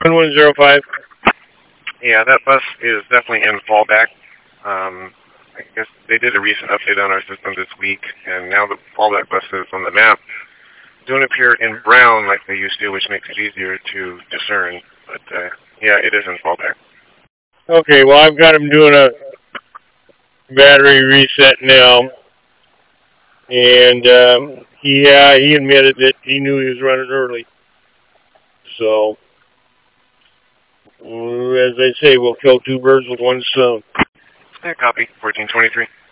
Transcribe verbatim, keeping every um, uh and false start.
one zero five. Yeah, that bus is definitely in fallback. Um, I guess they did a recent update on our system this week, and now the fallback buses on the map don't appear in brown like they used to, which makes it easier to discern. But uh, yeah, it is in fallback. Okay, well, I've got him doing a battery reset now, and um, he uh, he admitted that he knew he was running early. So, as they say, we'll kill two birds with one stone. Yeah, copy. fourteen twenty-three.